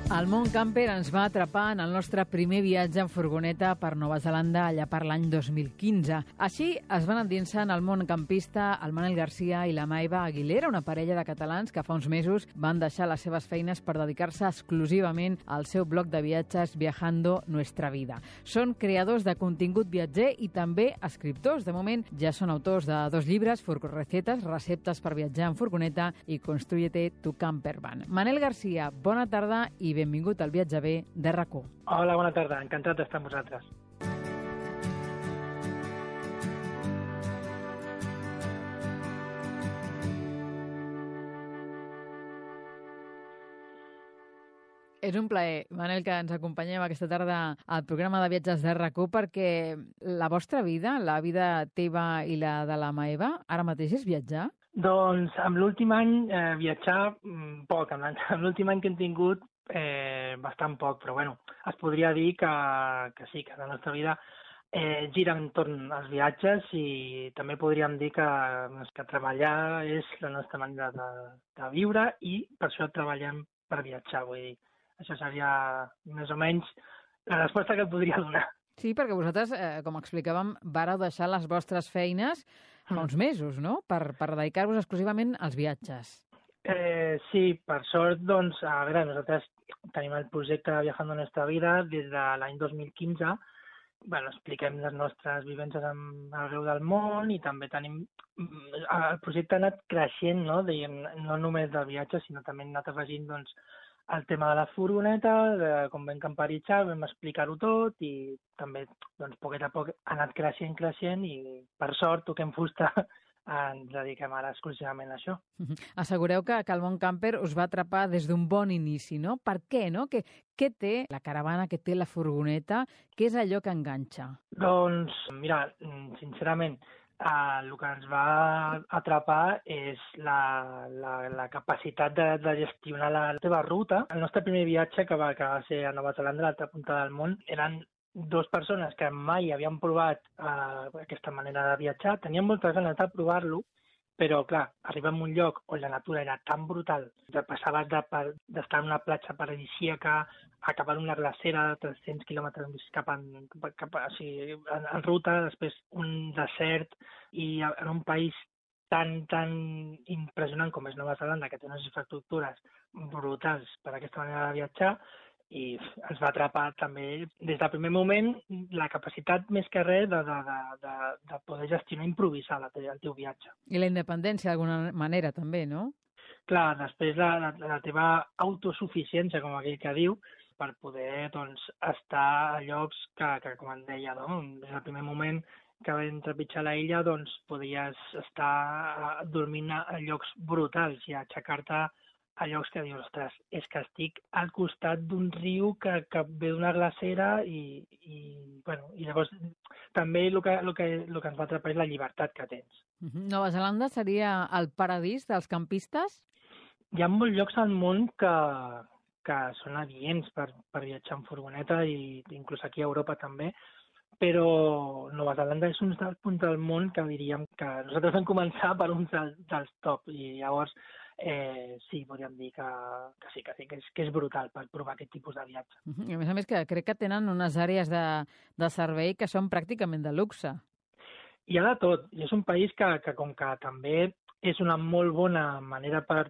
El món camper ens va atrapar en el nostre primer viatge en furgoneta per Nova Zelanda allà per l'any 2015. Així es van endinsar en el món campista el Manel Garcia i la Maiva Aguilera, una parella de catalans que fa uns mesos van deixar les seves feines per dedicar-se exclusivament al seu blog de viatges Viajando Nuestra Vida. Són creadors de contingut viatger i també escriptors. De moment ja són autors de 2 llibres, Furgorecetes, receptes per viatjar en furgoneta i Construyete tu campervan. Manel Garcia, bona tarda i benvingut al Viatge B de RAC1. Hola, bona tarda. Encantat d'estar amb vosaltres. És un plaer, Manel, que ens acompanyem aquesta tarda al programa de viatges de RAC1 perquè la vostra vida, la vida teva i la de la Maeva, ara mateix és viatjar? Doncs amb l'últim any viatjar poc. Amb l'últim any que hem tingut bastant poc, però bueno, es podria dir que sí, que la nostra vida gira entorn als viatges i també podríem dir que treballar és la nostra manera de viure i per això treballem per viatjar, vull dir. Això seria més o menys la resposta que et podria donar. Sí, perquè vosaltres, com explicàvem, vareu deixar les vostres feines fa uns mesos, no?, per dedicar-vos exclusivament als viatges. Sí, per sort, doncs, a veure, nosaltres tenim el projecte Viajando Nuestra Vida des de l'any 2015. Bueno, expliquem les nostres vivències arreu del món i també tenim... El projecte ha anat creixent, no?, diguem, no només del viatge, sinó també hem anat afegint, doncs, el tema de la furgoneta, de com vam camperitzar, vam explicar-ho tot i també, doncs, poquet a poc ha anat creixent i, per sort, toquem fusta, ens dediquem ara exclusivament a això. Assegureu que el món camper us va atrapar des d'un bon inici, no? Per què, no? Què té la caravana, què té la furgoneta? Què és allò que enganxa? Doncs, mira, sincerament, el que ens va atrapar és la capacitat de gestionar la teva ruta. El nostre primer viatge, que va ser a Nova Zelanda, a l'altra punta del món, eren 2 persones que mai havien provat aquesta manera de viatjar. Tenien moltes ganes de provar-lo, però, clar, arribem a un lloc on la natura era tan brutal, que passaves d'estar en una platja paradisíaca a acabar en una glacera de 300 quilòmetres cap en ruta, després un desert i en un país tan impressionant com és Nova Zelanda, que té unes infraestructures brutals per a aquesta manera de viatjar, i ens va atrapar també des del primer moment la capacitat més que res de poder gestionar i improvisar el teu viatge. I la independència d'alguna manera també, no? Clar, després la teva autosuficiència, com aquell que diu, per poder, doncs, estar a llocs que com em deia, no? Des del primer moment que vam trepitjar la illa, doncs podies estar dormint a llocs brutals i aixecar-te a llocs que dius, ostres, és que estic al costat d'un riu que ve d'una glacera i llavors també el que ens va atrapar és la llibertat que tens. Nova Zelanda seria el paradís dels campistes? Hi ha molts llocs al món que són adients per viatjar en furgoneta i inclús aquí a Europa també, però Nova Zelanda és un dels punts del món que diríem que nosaltres vam començar per un dels top i llavors sí, podríem dir que és brutal per provar aquest tipus de viatge. I a més que crec que tenen unes àrees de servei que són pràcticament de luxe. Hi ha de tot, i és un país que com que també és una molt bona manera per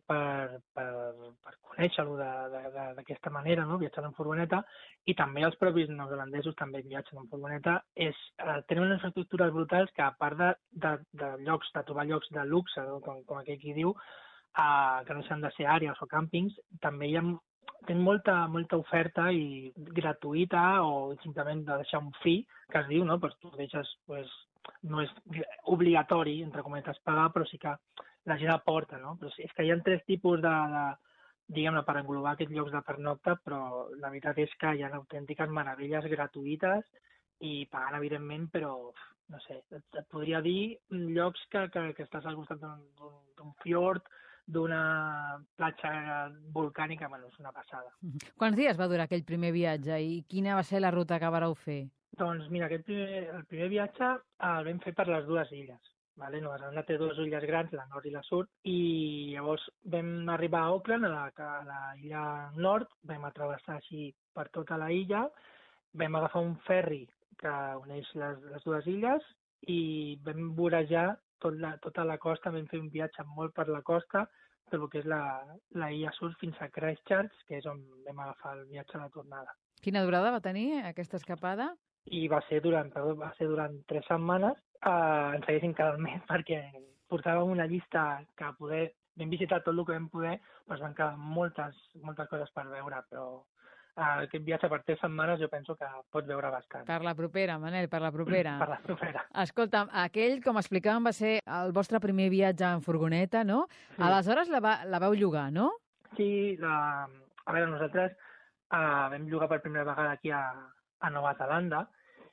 conèixer-lo d'aquesta manera, no? Viatjant en furgoneta, i també els propis neozelandesos també viatgen en furgoneta, tenen unes infraestructures brutals que a part de trobar llocs de luxe, no? com aquell qui diu, que no s'han de ser àrees o càmpings, també tenen molta oferta i gratuïta o simplement de deixar un fee, que es diu, no? Pues tu deixes, no és obligatori, entre cometes, pagar, però sí que la gent aporta, no? Però és que hi ha 3 tipus diguem-ne, per englobar aquests llocs de pernocta, però la veritat és que hi ha autèntiques meravelles gratuïtes i pagant, evidentment, però, no sé, et podria dir llocs que estàs al costat d'un fiord, d'una platja volcànica, és una passada. Quants dies va durar aquell primer viatge i quina va ser la ruta que vareu fer? Doncs mira, el primer viatge el vam fer per les 2 illes, Vale? Nova Zelanda té dues illes grans, la nord i la sud, i llavors vam arribar a Auckland, a la illa nord, vam travessar així per tota la illa, vam agafar un ferri que uneix les dues illes i vam vorejar tota la costa, vam fer un viatge molt per la costa, tot el que és la illa sud fins a Christchurch, que és on vam agafar el viatge de tornada. Quina durada va tenir aquesta escapada? I va ser durant 3 setmanes. Ens haguessin quedat més perquè portàvem una llista que vam visitar tot el que vam poder, però es van quedar moltes coses per veure, però aquest viatge per 3 setmanes jo penso que pots veure bastant. Per la propera, Manel, per la propera. Per la propera. Escolta'm, aquell, com explicàvem, va ser el vostre primer viatge en furgoneta, no? Sí. Aleshores la vau llogar, no? Sí, a veure, nosaltres vam llogar per primera vegada aquí a Nova Zelanda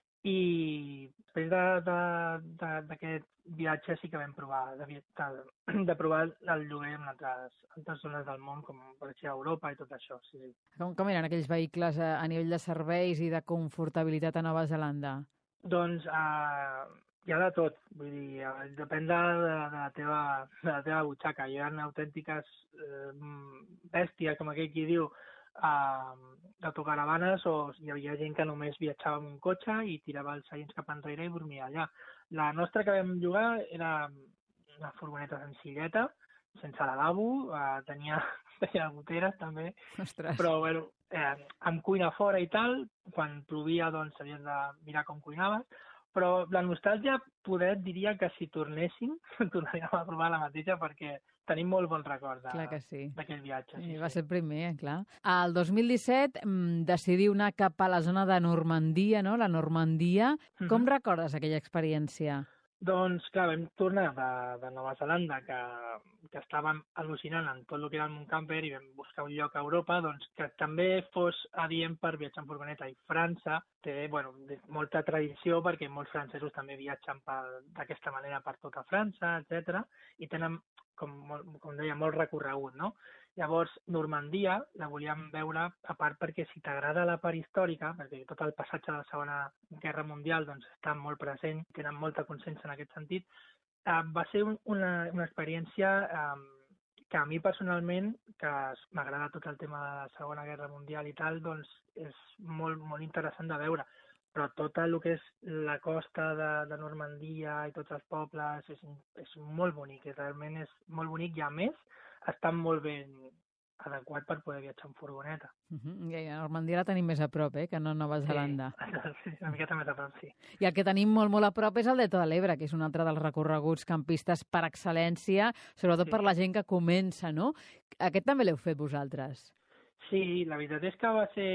i després d'aquest viatge sí que vam provar de provar el lloguer en altres zones del món, com per exemple Europa i tot això. Sí. Com eren aquells vehicles a nivell de serveis i de confortabilitat a Nova Zelanda? Doncs hi ha de tot, vull dir, depèn de la teva butxaca. Hi ha autèntiques bèsties, com aquell qui diu, d'autocaravanes, o hi havia gent que només viatjava amb un cotxe i tirava els seients cap enrere i dormia allà. La nostra que vam llogar era una furgoneta senzilleta, sense lavabo, tenia goteres també. Ostres. Però bueno, amb cuina fora i tal, quan plovia doncs havies de mirar com cuinaves, però la nostàlgia diria que si tornéssim tornaríem a provar la mateixa perquè tenim molt bons records d'aquell viatge. Sí. Va ser el primer, clar. El 2017 decidiu anar cap a la zona de Normandia, no? La Normandia. Com recordes aquella experiència? Doncs, clar, vam tornar de Nova Zelanda, que estàvem al·lucinant en tot el que era el món camper i vam buscar un lloc a Europa doncs, que també fos adient per viatjar en furgoneta. I França té molta tradició perquè molts francesos també viatgen d'aquesta manera per tota França, etc. I tenen, com deia, molt recorregut, no? Llavors, Normandia la volíem veure, a part perquè si t'agrada la part històrica, perquè tot el passatge de la Segona Guerra Mundial doncs, està molt present, tenen molta consciència en aquest sentit, va ser una experiència que a mi personalment, que m'agrada tot el tema de la Segona Guerra Mundial i tal, doncs és molt, molt interessant de veure. Però tot el que és la costa de Normandia i tots els pobles és molt bonic, realment és molt bonic i a més està molt ben adequat per poder viatjar en furgoneta. I a Normandia la tenim més a prop, que no a Nova Zelanda. Sí, una miqueta més a prop, sí. I el que tenim molt, molt a prop és el Delta de l'Ebre, que és un altre dels recorreguts campistes per excel·lència, sobretot per la gent que comença, no? Aquest també l'heu fet vosaltres. Sí, la veritat és que va ser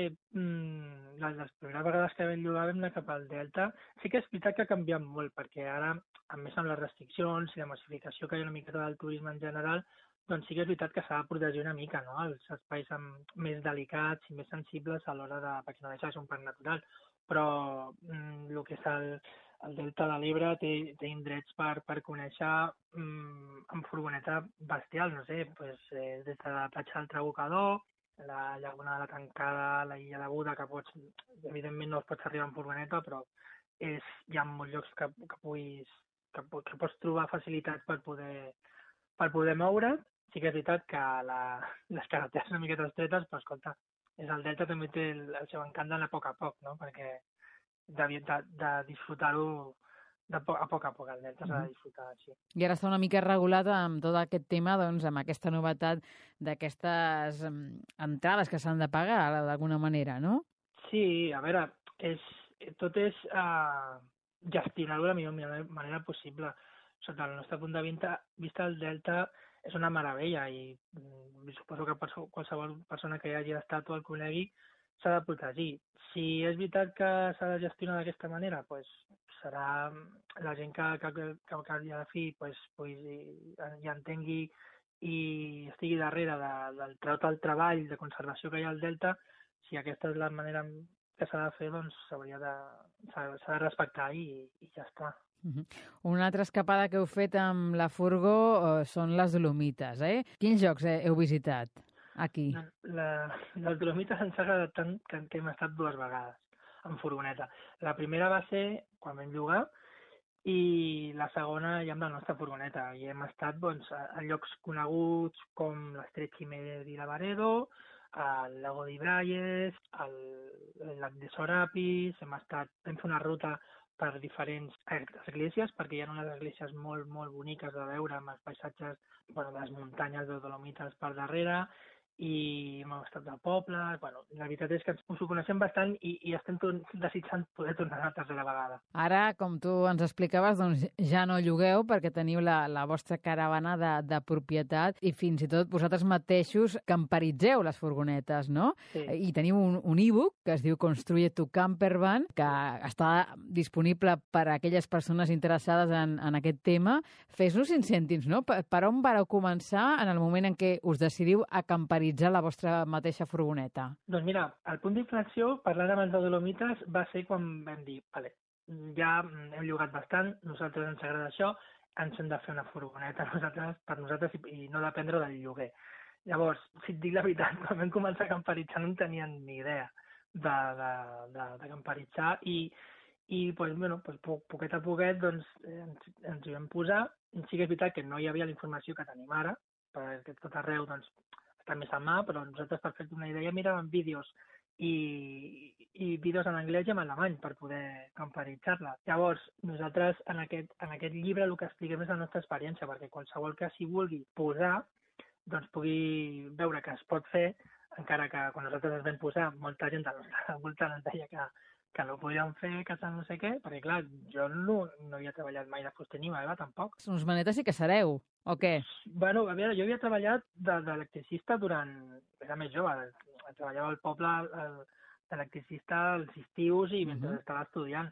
les primeres vegades que vam llogar vam anar cap al Delta. Sí que és veritat que ha canviat molt, perquè ara, a més amb les restriccions i la massificació que hi ha una miqueta del turisme en general, doncs sí que és veritat que s'ha de protegir una mica, no? Els espais més delicats i més sensibles a l'hora perquè no deixa de ser un parc natural. Però el que és el Delta de l'Ebre té indrets per conèixer amb furgoneta bestial, no sé, des de la platja del Trabucador, la llaguna de la Tancada, la illa de Buda, que evidentment no pots arribar en furgoneta, però hi ha molts llocs que pots trobar facilitats per poder moure't. Sí que és veritat que les carreteres una miqueta estretes, però escolta, el Delta també té el seu encant d'anar a poc, no? Perquè de disfrutar-ho a poc el Delta s'ha de disfrutar així. I ara està una mica regulat amb tot aquest tema, doncs, amb aquesta novetat d'aquestes entrades que s'han de pagar d'alguna manera, no? Sí, a veure, tot és gestionar-ho de la millor manera possible. Sota el nostre punt de vista, el Delta és una meravella i suposo que qualsevol persona que hi hagi estat o el conegui s'ha de protegir. Si és veritat que s'ha de gestionar d'aquesta manera, doncs serà la gent que al dia de fi hi entengui i estigui darrere del treball de conservació que hi ha al Delta. Si aquesta és la manera que s'ha de fer, doncs s'ha de respectar i ja està. Una altra escapada que heu fet amb la furgó són les Dolomites, Quins llocs heu visitat aquí? Les Dolomites ens ha agradat tant que hem estat 2 vegades en furgoneta. La primera va ser quan vam llogar i la segona ja amb la nostra furgoneta. I hem estat doncs, a llocs coneguts com l'Estret Ximénez i Lavaredo, al Lago de Braies, al Lac de Sorapis, hem fer una ruta per diferents esglésies, perquè hi ha unes esglésies molt, molt boniques de veure, amb els paisatges de les muntanyes de Dolomites per darrere, i hem estat de pobles. La veritat és que us ho coneixem bastant i estem desitjant poder tornar una tercera vegada. Ara, com tu ens explicaves, doncs ja no llogueu perquè teniu la vostra caravana de propietat i fins i tot vosaltres mateixos camperitzeu les furgonetes, no? Sí. I teniu un e-book que es diu Construye tu campervan, que està disponible per a aquelles persones interessades en aquest tema. Fes-nos 5 cèntims, no? Per on vareu començar en el moment en què us decidiu a camperitzar la vostra mateixa furgoneta? Doncs mira, el punt d'inflexió, parlant abans de Dolomites, va ser quan vam dir, vale, ja hem llogat bastant, nosaltres ens agrada això, ens hem de fer una furgoneta per nosaltres i no dependre del lloguer. Llavors, si et dic la veritat, quan vam començar a camperitzar no en tenien ni idea de camperitzar i poquet a poquet doncs, ens hi vam posar. Sí que és veritat que no hi havia la informació que tenim ara, perquè tot arreu doncs, està més a mà, però nosaltres, per fer-te una idea, miràvem vídeos i vídeos en anglès i en alemany per poder camperitzar-la. Llavors, nosaltres en aquest llibre el que expliquem és la nostra experiència, perquè qualsevol que s'hi vulgui posar doncs pugui veure que es pot fer, encara que quan nosaltres ens vam posar molta gent al nostre voltant ens deia que no podíem fer, que no sé què, perquè clar, jo no havia treballat mai de fuster ni Eva tampoc. Uns manetes sí que sereu, o què? Bueno, a veure, jo havia treballat d'electricista era més jove, treballava al poble d'electricista als estius i mentre estava estudiant,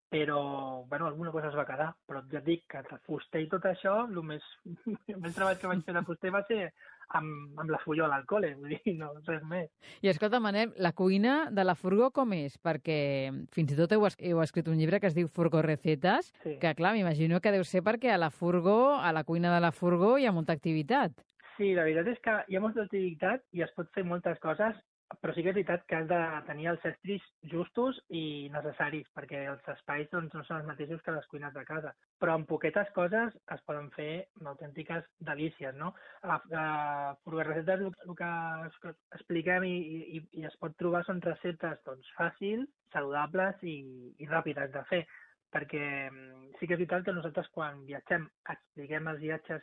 però, alguna cosa es va quedar, però ja et dic que de fuster i tot això, el més treball que vaig fer de fuster va ser amb la fullola al col·le, vull dir, no, res més. I escolta, Manel, la cuina de la furgó com és? Perquè fins i tot heu escrit un llibre que es diu Furgó Recetes, Sí. que clar, m'imagino que deu ser perquè a la cuina de la furgó hi ha molta activitat. Sí, la veritat és que hi ha molta activitat i es pot fer moltes coses, però sí que és veritat que has de tenir els estris justos i necessaris, perquè els espais doncs, no són els mateixos que les cuines de casa. Però amb poquetes coses es poden fer autèntiques delícies, no? A Furgó Receptes el que expliquem i es pot trobar són receptes doncs, fàcils, saludables i ràpides de fer, perquè sí que és veritat que nosaltres quan viatgem expliquem els viatges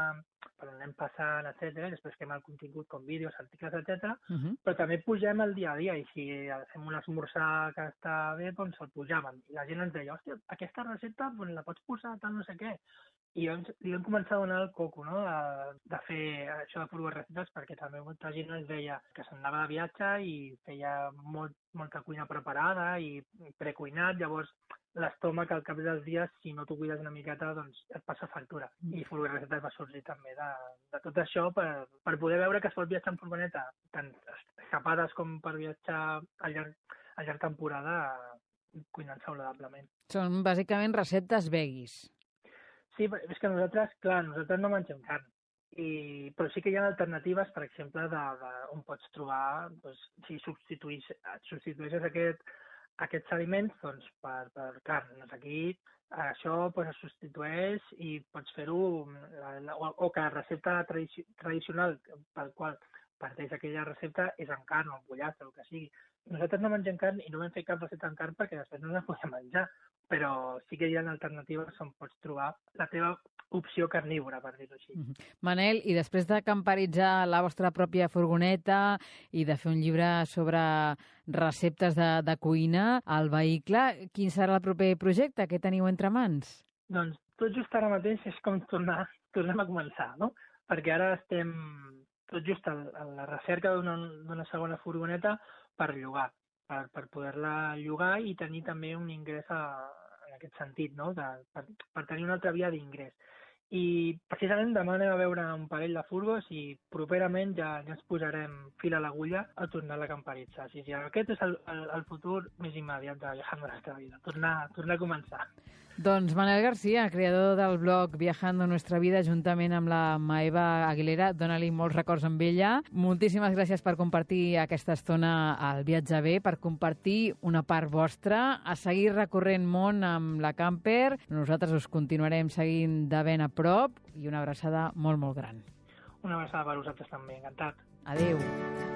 per on anem passant, etc. I després fem el contingut com vídeos, articles, etc. Però també pugem el dia a dia i si fem un esmorzar que està bé, doncs el pujaven. I la gent ens deia, hòstia, aquesta recepta la pots posar tal no sé què. I li vam començar a donar el coco, no?, de fer això de Furgó Receptes, perquè també molta gent ens deia que s'anava de viatge i feia molta cuina preparada i precuinat, llavors l'estómac al cap dels dies, si no t'ho cuides una miqueta, doncs et passa factura. I Furgó Receptes va sorgir també de tot això per poder veure que es pot viatjar en furgoneta, tant escapades com per viatjar a llarg temporada cuinant saludablement. Són bàsicament receptes veggies. Sí, és que nosaltres no mengem carn, però sí que hi ha alternatives, per exemple, on pots trobar, doncs, si substitueixes aquests aliments doncs, per carn. Doncs aquí això es substitueix i pots fer-ho, o que la recepta tradicional pel qual parteix aquella recepta és amb carn o amb pollastre, el que sigui. Nosaltres no mengem carn i no vam fer cap recepta amb carn perquè després no la podem menjar, però sí que hi ha alternatives on pots trobar la teva opció carnívora, per dir-ho així. Manel, i després de camperitzar la vostra pròpia furgoneta i de fer un llibre sobre receptes de cuina al vehicle, quin serà el proper projecte? Què teniu entre mans? Doncs tot just ara mateix és com tornem a començar, no? Perquè ara estem tot just a la recerca d'una segona furgoneta per llogar, per poder-la llogar i tenir també un ingrés en aquest sentit, no? Per tenir una altra via d'ingrés. i precisament demà anem a veure un parell de furgos i properament ja ens posarem fil a l'agulla a tornar a la camperitza. Sí, aquest és el futur més immediat de Viajando Nuestra Vida, tornar a començar. Doncs Manel Garcia, creador del blog Viajando Nuestra Vida, juntament amb la Maeva Aguilera, dona-li molts records amb ella. Moltíssimes gràcies per compartir aquesta estona al Viatge Bé, per compartir una part vostra, a seguir recorrent món amb la camper. Nosaltres us continuarem seguint de ben a prop i una abraçada molt, molt gran. Una abraçada per vosaltres també, encantat. Adéu.